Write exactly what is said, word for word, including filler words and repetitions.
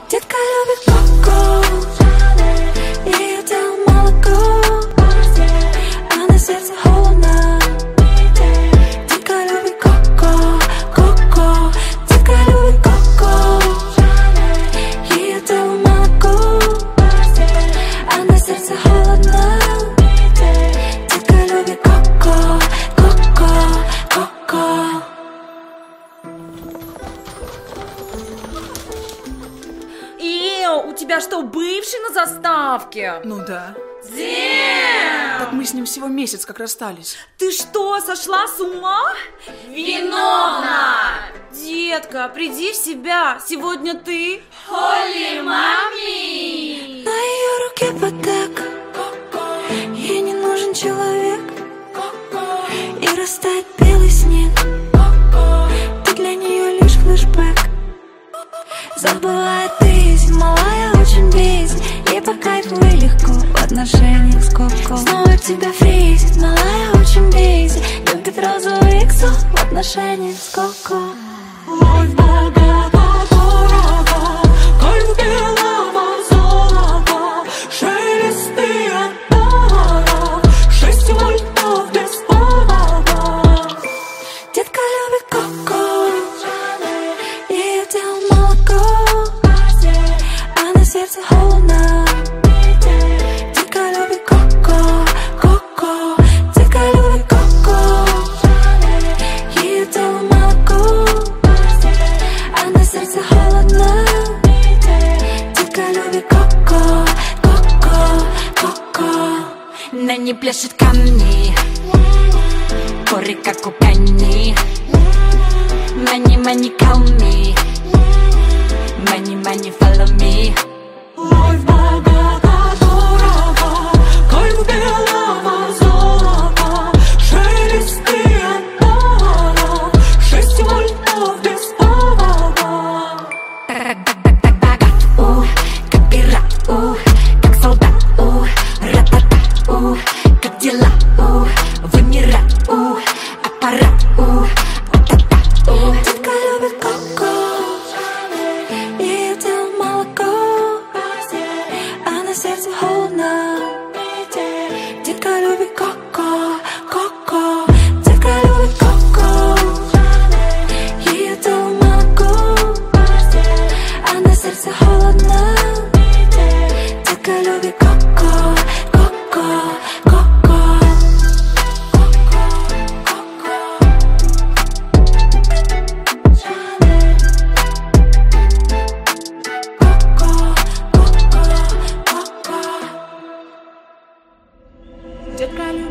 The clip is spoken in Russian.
Детка любит коко, ее тело молоко, а на сердце холодно. Детка любит коко, коко. Детка любит коко, ее тело молоко, а на сердце холодно. Детка любит коко, коко, коко. У тебя что, бывший на заставке? Ну да. Зем! Так мы с ним всего месяц как расстались. Ты что, сошла с ума? Виновна! Детка, приди в себя. Сегодня ты Холли мами! На ее руке ипотека, ей не нужен человек, и растает белый снег. Ты для нее лишь флешбэк. Забывает жизнь, малая очень бесит, ей по кайфу и легко в отношениях с коко. Снова тебя фризит, малая очень бесит, любит розовый иксо в отношениях с коко. Ой, богата, дорого, кайф белого золота, шелесты отдаров, шесть вольтов без повода. Детка любит коко, ее тело молоко, а на сердце холодно. Детка любит коко, коко. Детка любит коко, ее тело молоко, а на сердце холодно. Детка любит коко, коко, коко. На ней пляшут камни, горы как у Кани. Money, money, call me. Money, money, follow me. Ой, богата, дорого, кайф белого золота, шелесты отдаров, шесть вольтов без повода. Так богат, у, как пират, у, как солдат, у, ра-та-та, у, как дела, у, вымирать, у, аппарат, у, та-та, у. Детка любит коко, ее тело молоко, а на сердце холодно. Детка любит коко, коко. Детка любит коко, ее тело молоко, а на сердце холодно. Детка любит коко, коко, коко. Детка любит